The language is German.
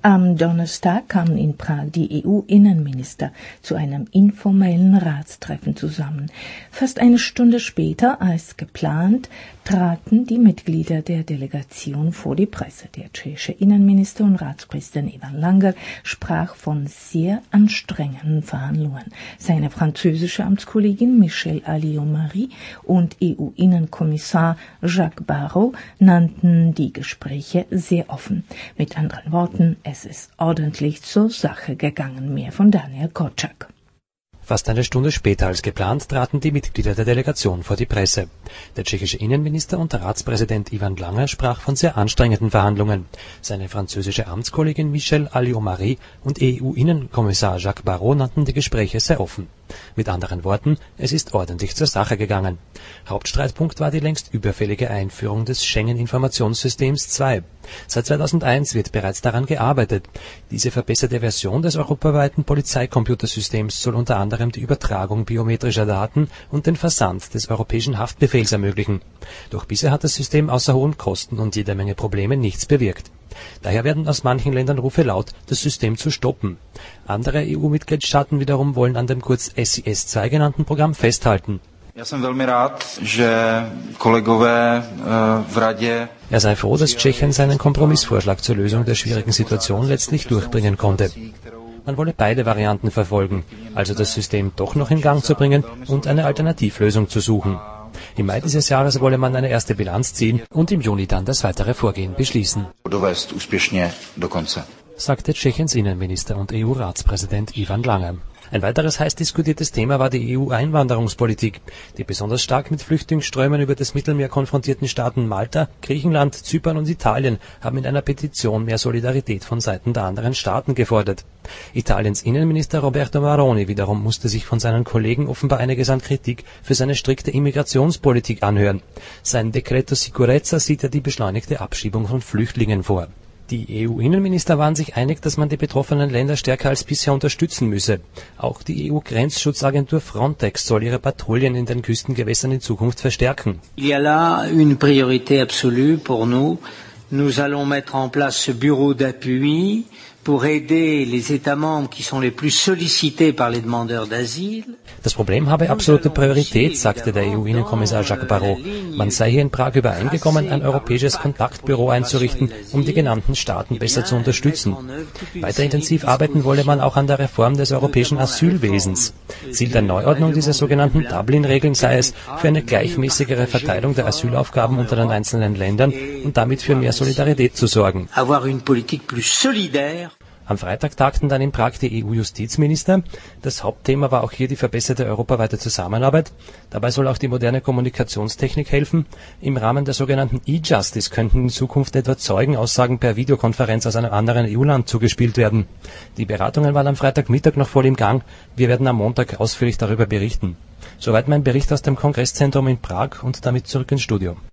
Am Donnerstag kamen in Prag die EU-Innenminister zu einem informellen Ratstreffen zusammen. Fast eine Stunde später als geplant traten die Mitglieder der Delegation vor die Presse. Der tschechische Innenminister und Ratspräsident Ivan Langer sprach von sehr anstrengenden Verhandlungen. Seine französische Amtskollegin Michèle Alliot-Marie und EU-Innenkommissar Jacques Barrot nannten die Gespräche sehr offen. Mit anderen Worten, es ist ordentlich zur Sache gegangen. Mehr von Daniel Korczak. Fast eine Stunde später als geplant traten die Mitglieder der Delegation vor die Presse. Der tschechische Innenminister und Ratspräsident Ivan Langer sprach von sehr anstrengenden Verhandlungen. Seine französische Amtskollegin Michèle Alliot-Marie und EU-Innenkommissar Jacques Barrot nannten die Gespräche sehr offen. Mit anderen Worten, es ist ordentlich zur Sache gegangen. Hauptstreitpunkt war die längst überfällige Einführung des Schengen-Informationssystems 2. Seit 2001 wird bereits daran gearbeitet. Diese verbesserte Version des europaweiten Polizeicomputersystems soll unter anderem die Übertragung biometrischer Daten und den Versand des europäischen Haftbefehls ermöglichen. Doch bisher hat das System außer hohen Kosten und jeder Menge Probleme nichts bewirkt. Daher werden aus manchen Ländern Rufe laut, das System zu stoppen. Andere EU-Mitgliedstaaten wiederum wollen an dem kurz SIS-2 genannten Programm festhalten. Er sei froh, dass Tschechien seinen Kompromissvorschlag zur Lösung der schwierigen Situation letztlich durchbringen konnte. Man wolle beide Varianten verfolgen, also das System doch noch in Gang zu bringen und eine Alternativlösung zu suchen. Im Mai dieses Jahres wolle man eine erste Bilanz ziehen und im Juni dann das weitere Vorgehen beschließen, sagte Tschechiens Innenminister und EU-Ratspräsident Ivan Langer. Ein weiteres heiß diskutiertes Thema war die EU-Einwanderungspolitik. Die besonders stark mit Flüchtlingsströmen über das Mittelmeer konfrontierten Staaten Malta, Griechenland, Zypern und Italien haben in einer Petition mehr Solidarität von Seiten der anderen Staaten gefordert. Italiens Innenminister Roberto Maroni wiederum musste sich von seinen Kollegen offenbar einiges an Kritik für seine strikte Immigrationspolitik anhören. Sein Decreto Sicurezza sieht ja die beschleunigte Abschiebung von Flüchtlingen vor. Die EU-Innenminister waren sich einig, dass man die betroffenen Länder stärker als bisher unterstützen müsse. Auch die EU-Grenzschutzagentur Frontex soll ihre Patrouillen in den Küstengewässern in Zukunft verstärken. Il y a là une priorité absolue pour nous. Nous allons mettre en place ce bureau d'appui pour aider les États membres qui sont les plus sollicités par les demandeurs d'asile. Das Problem habe absolute Priorität, sagte der EU-Innenkommissar Jacques Barrot. Man sei hier in Prag übereingekommen, ein europäisches Kontaktbüro einzurichten, um die genannten Staaten besser zu unterstützen. Weiter intensiv arbeiten wolle man auch an der Reform des europäischen Asylwesens. Ziel der Neuordnung dieser sogenannten Dublin-Regeln sei es, für eine gleichmäßigere Verteilung der Asylaufgaben unter den einzelnen Ländern und damit für mehr Solidarität zu sorgen. Am Freitag tagten dann in Prag die EU-Justizminister. Das Hauptthema war auch hier die verbesserte europaweite Zusammenarbeit. Dabei soll auch die moderne Kommunikationstechnik helfen. Im Rahmen der sogenannten E-Justice könnten in Zukunft etwa Zeugenaussagen per Videokonferenz aus einem anderen EU-Land zugespielt werden. Die Beratungen waren am Freitagmittag noch voll im Gang. Wir werden am Montag ausführlich darüber berichten. Soweit mein Bericht aus dem Kongresszentrum in Prag und damit zurück ins Studio.